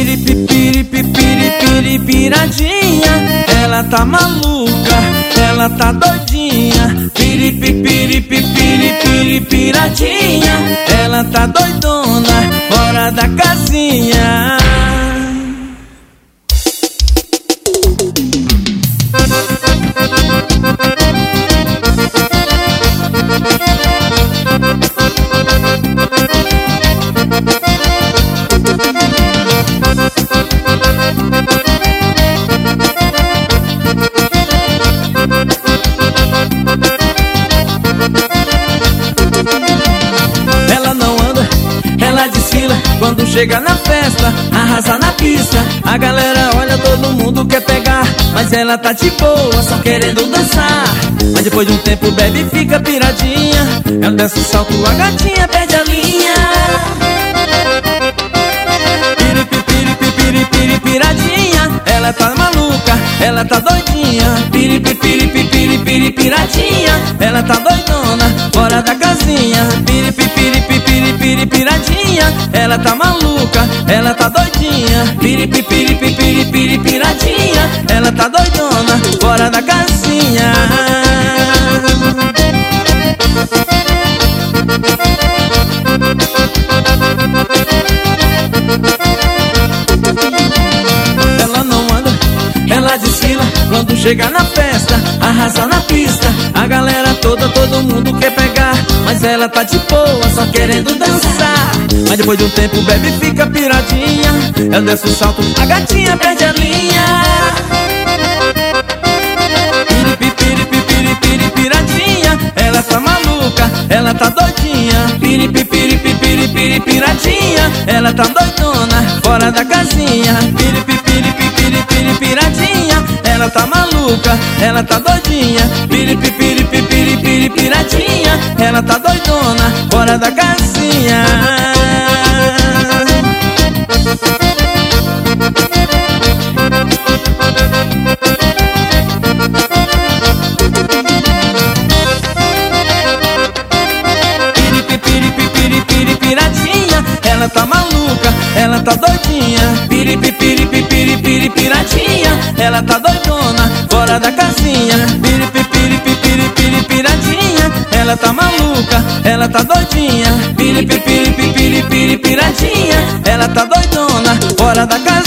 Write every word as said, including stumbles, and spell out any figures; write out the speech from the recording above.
Piripiradinha, ela tá maluca, ela tá doidinha. Piripipiripipiripiradinha, ela tá doidona, fora da casinha. Quando chega na festa, arrasa na pista. A galera olha, todo mundo quer pegar, mas ela tá de boa, só querendo dançar. Mas depois de um tempo bebe e fica piradinha. Ela desce o salto, a gatinha perde a linha. Piripipiripipiripiradinha, ela tá maluca, ela tá doidinha. Piripipiripipiripiradinha, ela tá doidona, fora da casinha. Piripipiripipiripiradinha, ela tá maluca, ela tá doidinha. Piripipiripipiripiradinha, ela tá doidona, fora da casinha. Ela não anda, ela desfila. Quando chega na festa, arrasa na pista. A galera toda, todo mundo quer pegar, mas ela tá de boa, só querendo dançar. Mas depois de um tempo bebe e fica piradinha. Ela desce o salto, a gatinha perde a linha. Piripipiripipiripiradinha, ela tá maluca, ela tá doidinha. Piripipiripipiripiradinha, ela tá doidona, fora da casinha. Piripipiripipiripiradinha, ela tá maluca, ela tá doidinha. Piripipiripipiripiradinha, ela tá doidona, fora da casinha. Piripipiripipiripiradinha, ela tá maluca, ela tá doidinha. Piripipiripipiripiradinha, ela tá doidona, fora da casinha. Piripipiripipiripiradinha, ela tá maluca, ela tá doidinha. Piripipiripipiripiradinha, ela tá doidona, fora da casinha.